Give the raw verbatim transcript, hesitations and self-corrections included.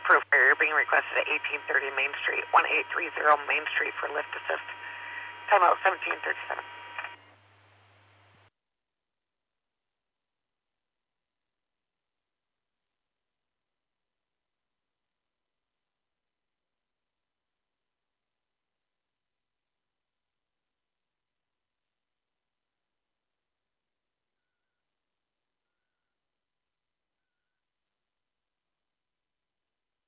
approved. You're being requested at eighteen thirty Main Street, one eight three zero Main Street for lift assist. Time out seventeen thirty-seven.